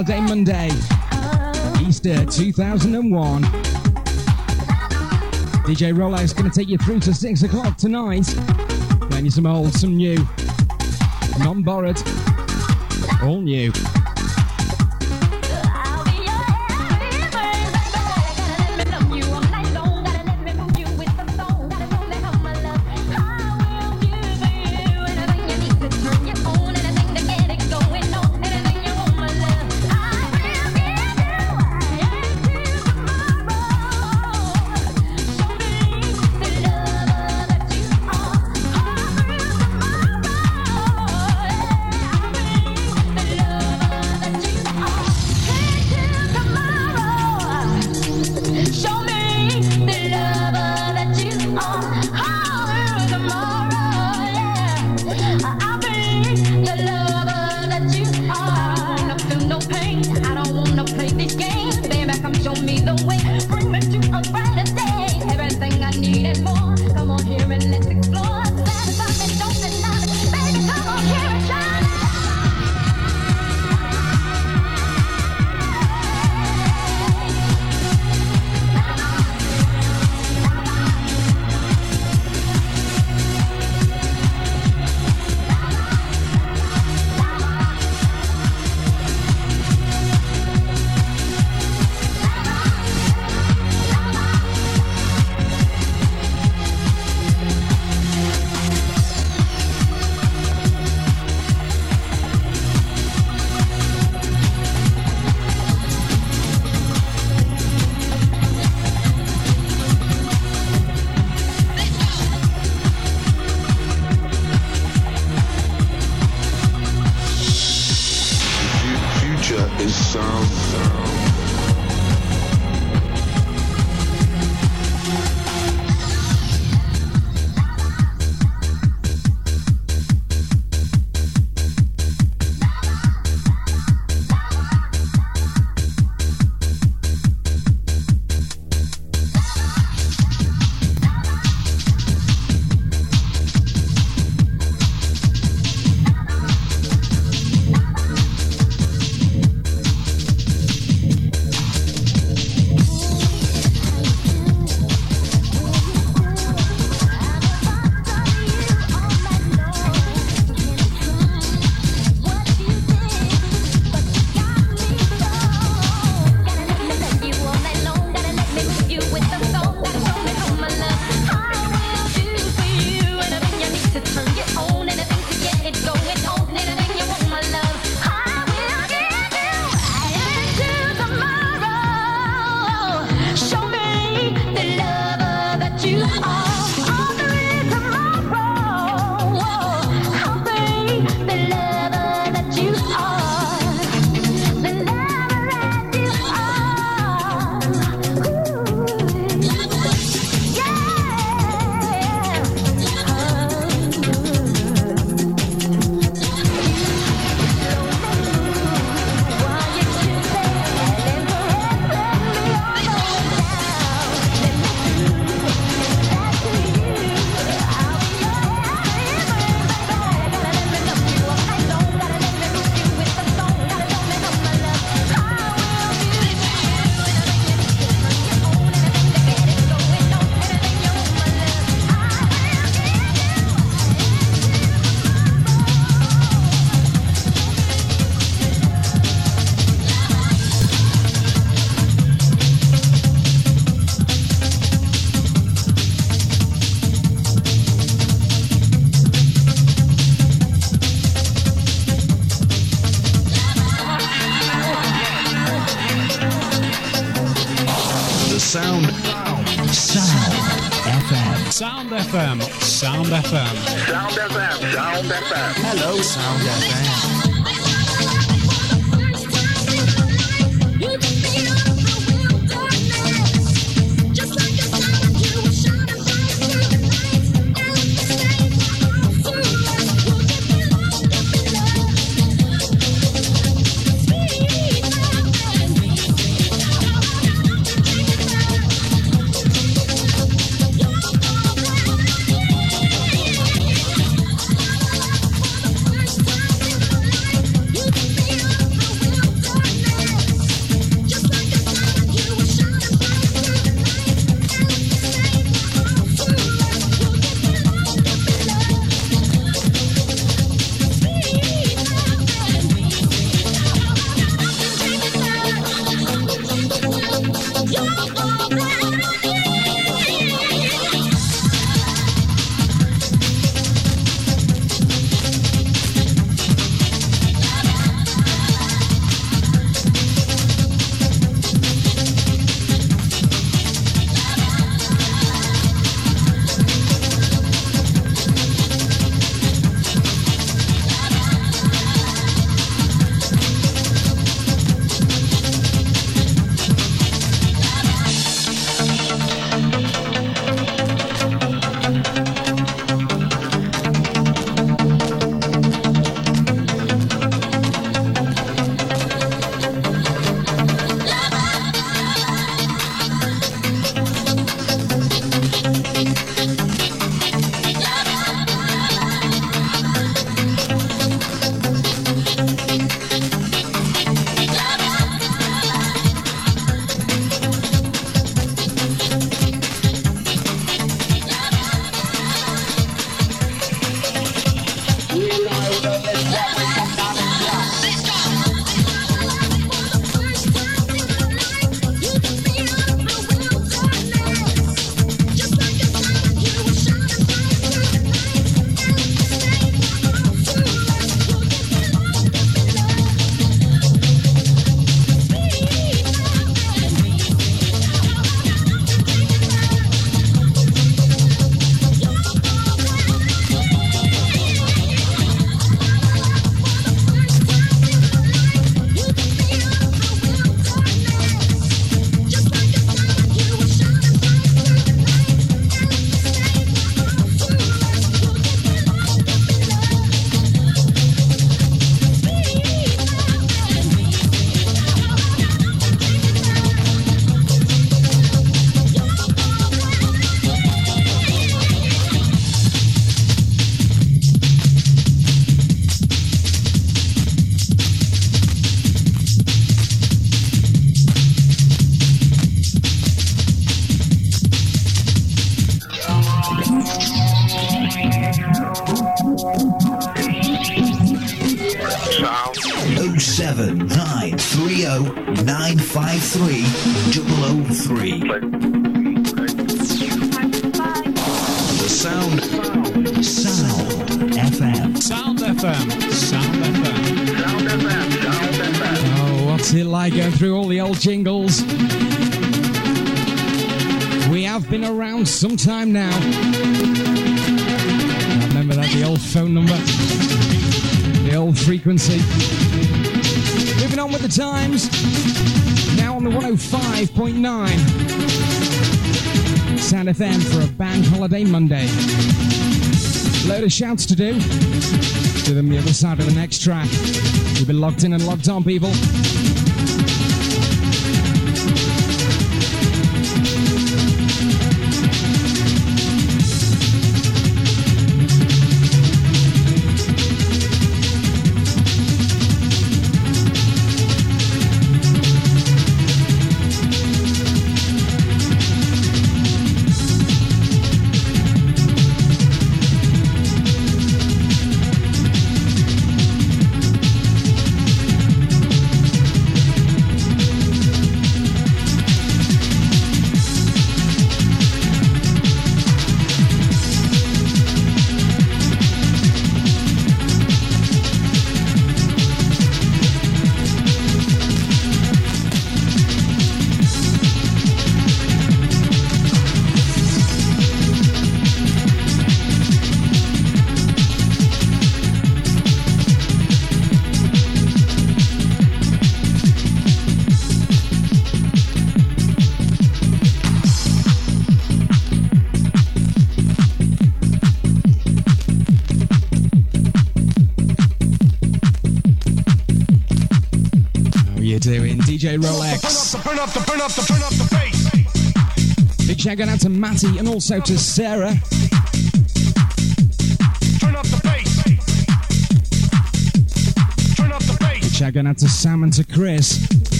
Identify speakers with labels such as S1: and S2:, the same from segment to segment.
S1: Holiday Monday, Easter 2001. DJ Rollout's going to take you through to 6 o'clock tonight. Playing you some old, some new, non-borrowed, all new.
S2: Sound FM. Sound FM.
S3: Sound FM. Sound FM.
S2: Hello, Sound FM.
S4: 953 003. The Sound FM.
S2: Sound FM. Sound FM.
S3: Sound FM. Sound FM.
S1: Oh, what's it like going through all the old jingles? We have been around some time now. I remember that, the old phone number, the old frequency. Moving on with the times. Now on the 105.9 Sound FM for a Bank Holiday Monday. Load of shouts to do. Do them the other side of the next track. You've been locked in and locked on, people. DJ Rolex.
S5: Burn up the bass.
S1: Big shout going out to Matty and also to Sarah.
S5: Turn up the bass. Turn up the bass.
S1: Big shout going out to Sam and to Chris.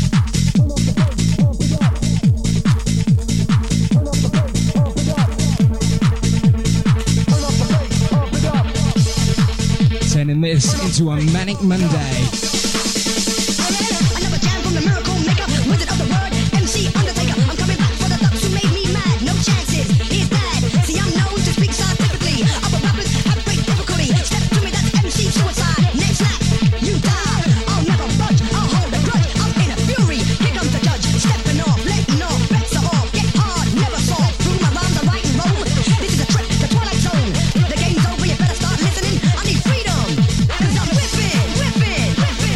S1: Turning this into a manic Monday.
S6: Whipping, whipping, whipping.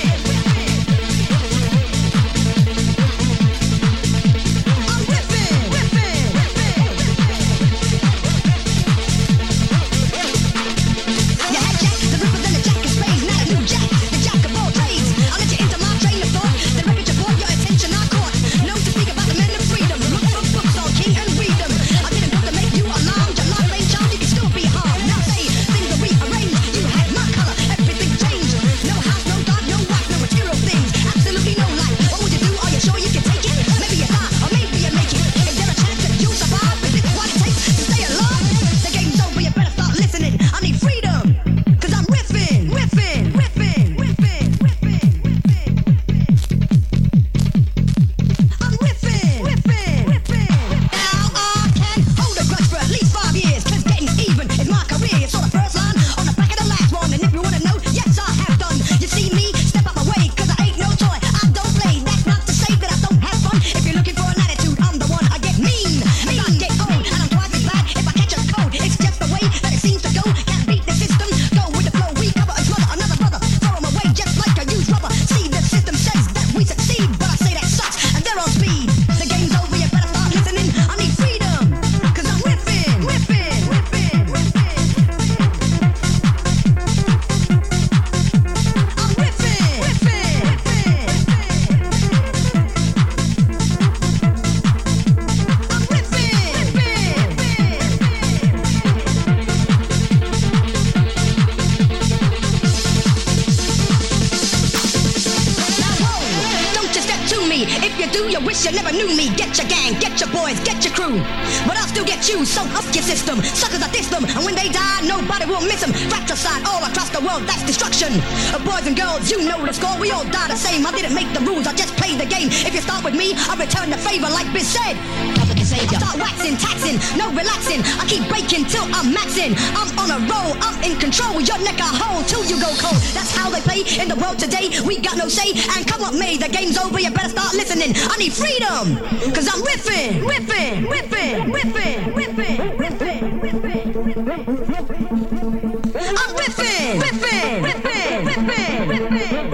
S6: do, you wish you never knew me. Get your gang, get your boys, get your crew. But I'll still get you, so up your system. Suckers, I diss them, and when they die, nobody will miss them. Fratricide all across the world, that's destruction. Boys and girls, you know the score, we all die the same. I didn't make the rules, I just played the game. If you start with me, I return the favor like Biz said. I start waxing, taxing, no relaxing. I keep breaking till I'm maxing. I'm on a roll, I'm in control. Your neck a hole till you go cold. That's how they play in the world today. We got no say, and come on May, the game's over, you better start listening. I need freedom, cause I'm riffing, riffing, riffing, riffing, riffing, riffing, riffing, riffing. I'm riffing, riffing, riffing, riffing, riffing,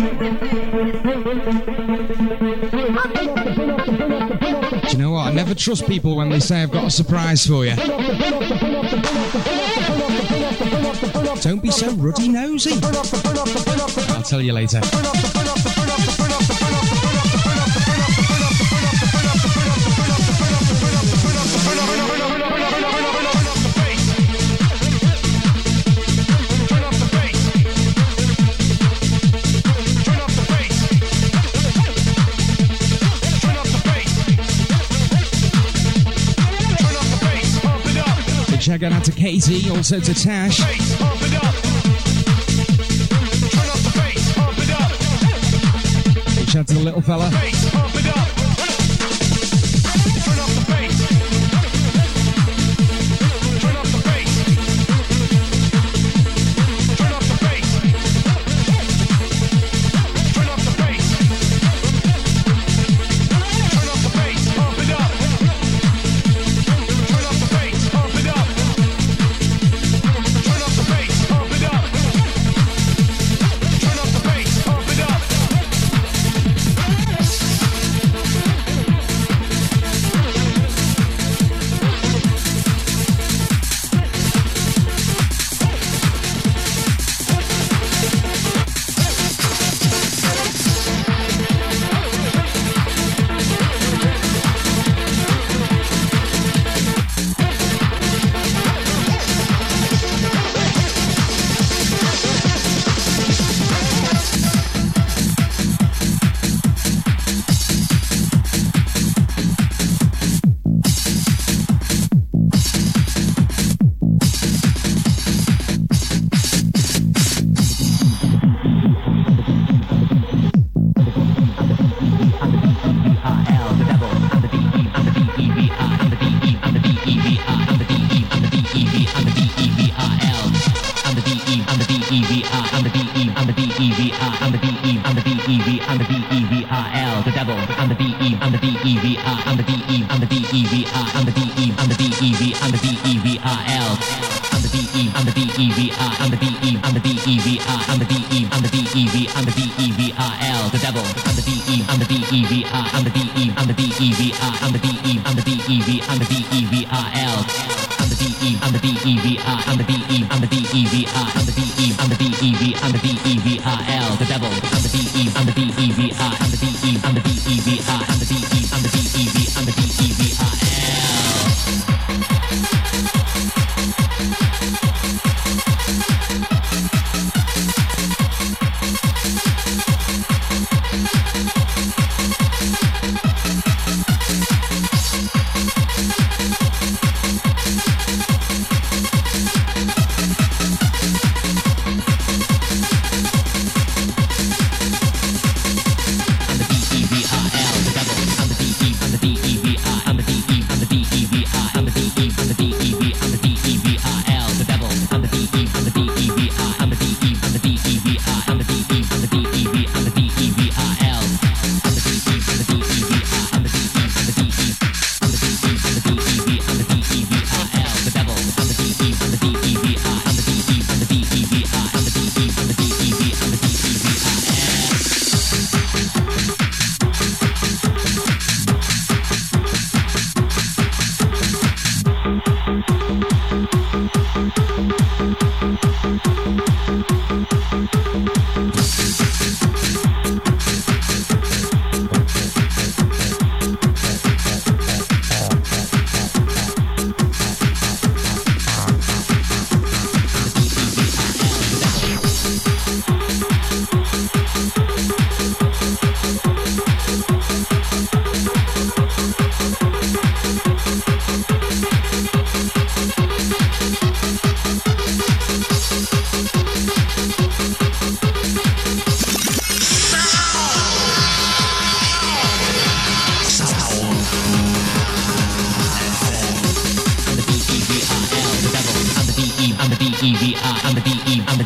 S6: riffing.
S1: Do you know what? I never trust people when they say I've got a surprise for you. Don't be so ruddy nosy. I'll tell you later. Shout out to Katie, also to Tash. Shout out to the little fella.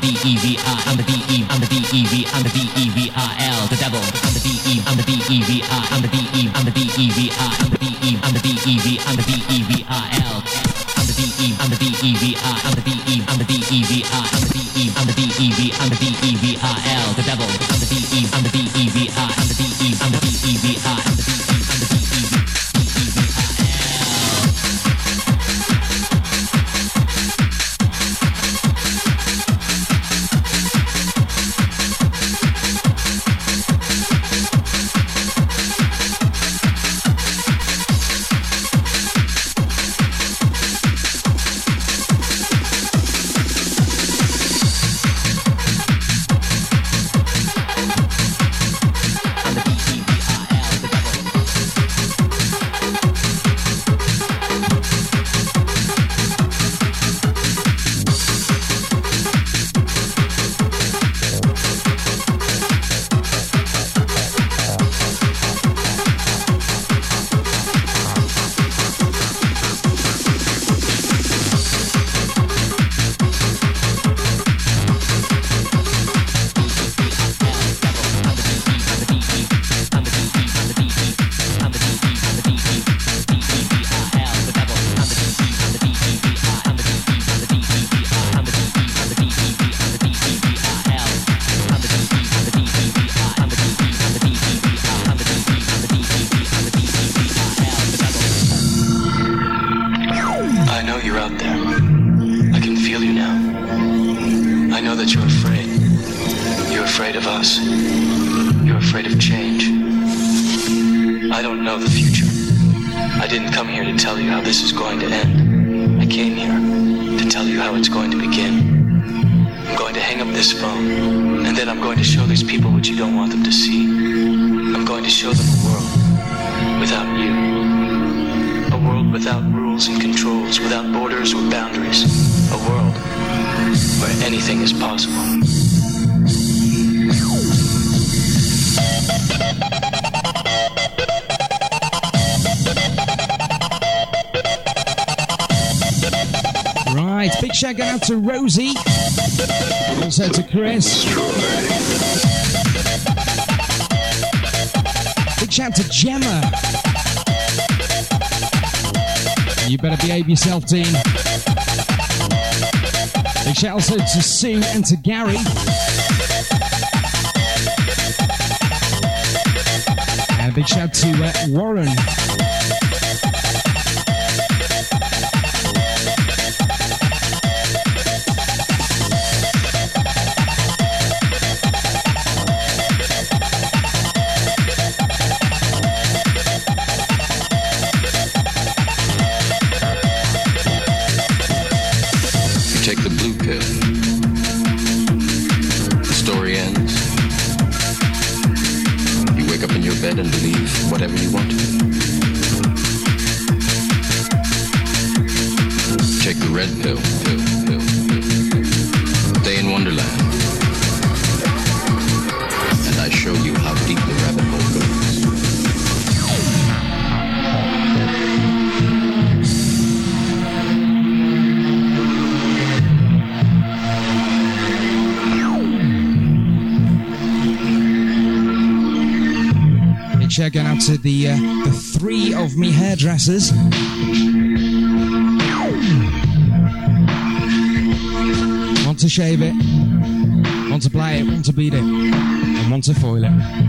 S7: D-E-V-I, I'm the D-E, I'm the D-E-V, I'm the D-E-V-I-L, the devil. I'm the D-E, I'm the D-E-V-I, I'm the D-E, I'm the D-E-V-I, I'm the D-E, I'm the D-E-V, I'm the D-E-V-I-L. I'm the D-E, I'm the D-E-V-I, I'm the D-E, I'm the D-E-V-I, I'm the D-E, I'm the D-E-V, I'm the D-E-V-I-L, the devil. I'm the D-E, I'm the D-E-V-I, I'm the D-E, I'm the D-E-V-I, I'm the D-E, I'm the D-E-V-I-L.
S1: Shout out to Rosie, also to Chris. Big shout to Gemma. You better behave yourself, team. Big shout also to Sue and to Gary. And a big shout to Warren.
S8: And believe whatever you want to. Take the red pill. Stay in Wonderland. And I show you how deep the rabbit hole goes.
S1: Shout out to the three of me hairdressers. Want to shave it, want to play it, want to beat it, and want to foil it.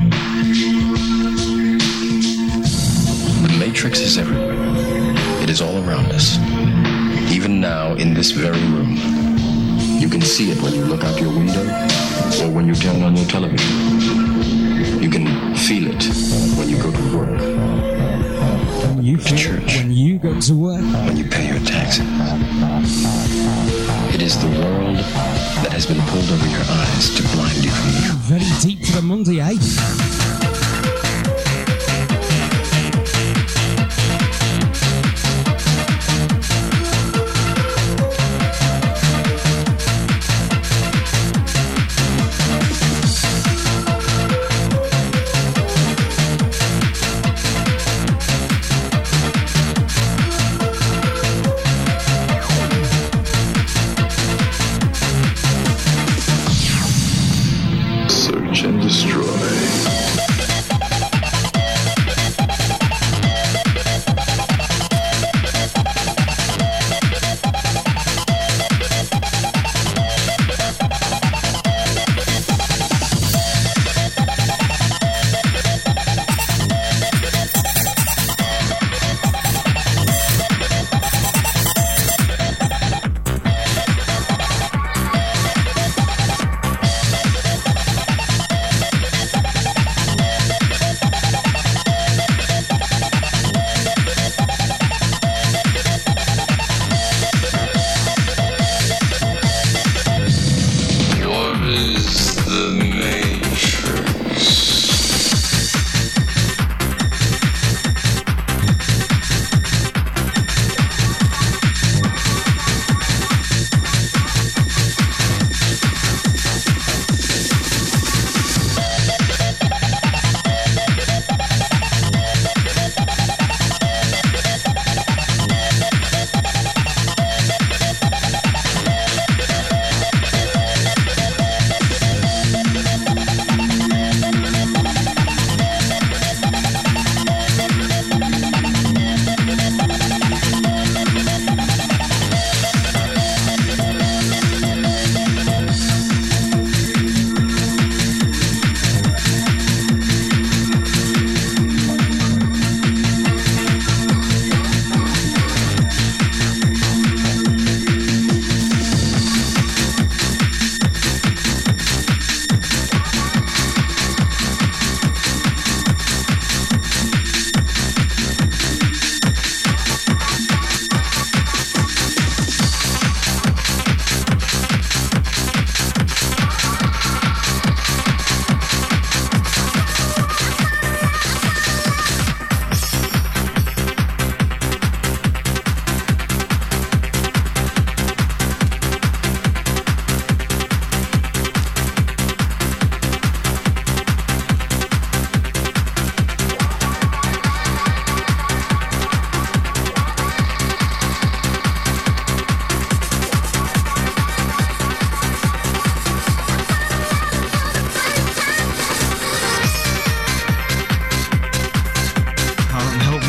S8: The Matrix is everywhere. It is all around us. Even now, in this very room. You can see it when you look out your window or when you turn on your television. You can feel it when you go to work.
S1: When you feel
S8: church.
S1: When you go to work.
S8: When you pay your taxes. It is the world that has been pulled over your eyes to blind you from the truth.
S1: Very deep for the Monday, eh?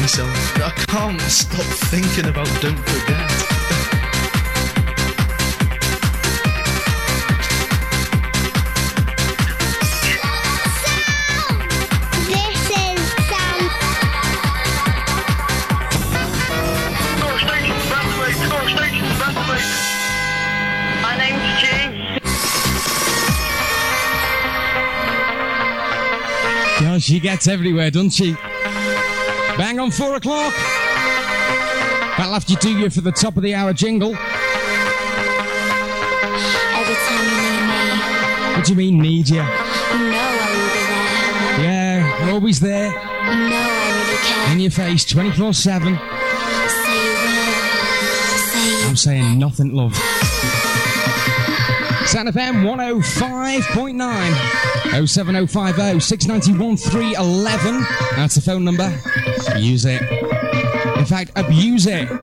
S9: myself. I can't stop thinking about Don't Forget.
S3: My name's G.
S1: God, she gets everywhere, doesn't she? Bang on 4 o'clock. That'll have to do you for the top of the hour jingle.
S10: Every time you need me,
S1: What do you mean, need you?
S10: you know I will be there.
S1: Yeah, always there.
S10: You know I really care.
S1: In your face, 24/7.
S10: Say you will. Say you
S1: I'm saying nothing, love. Sound FM 105.9 07050 691 311. That's the phone number. Use it. In fact, abuse it.